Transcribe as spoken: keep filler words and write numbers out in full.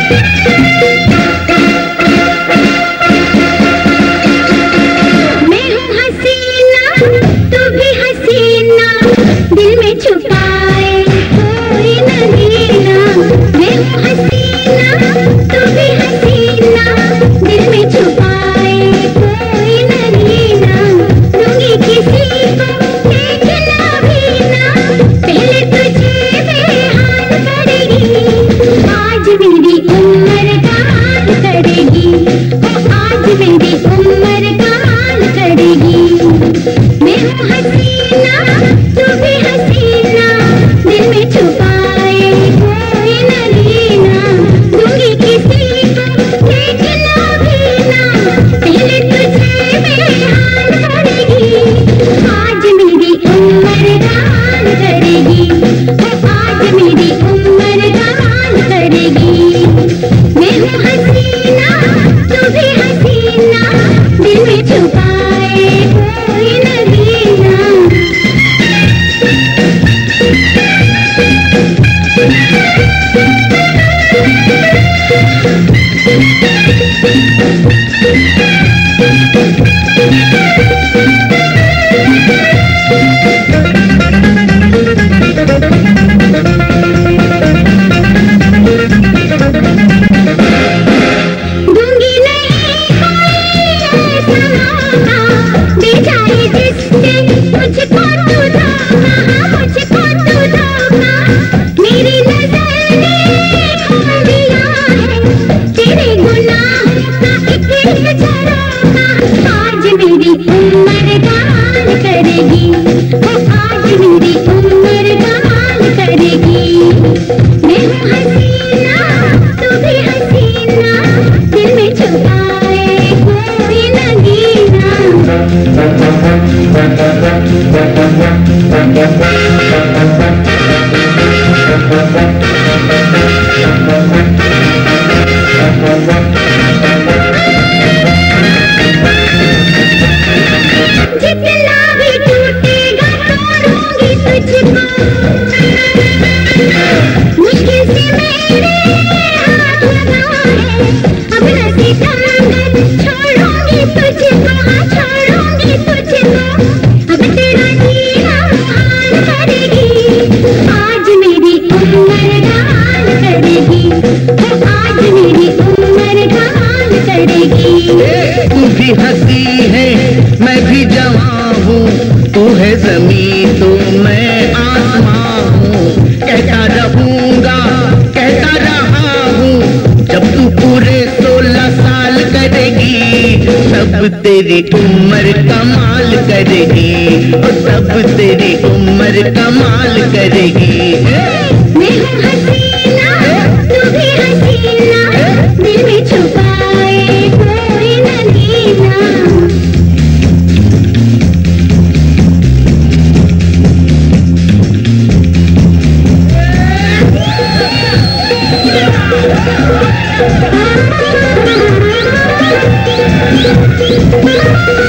तू भी हंसी है मैं भी जवां हूँ, तू है ज़मीं तो मैं आसमां हूँ। कहता रहूँगा कहता रहा हूँ, जब तू पूरे सोलह साल करेगी तब तेरी उम्र कमाल करेगी, और तब तेरी उम्र कमाल करेगी। मैं हूँ हसीना तू भी हसीना, दिल में छुपाए कोई नगीना। Thank you.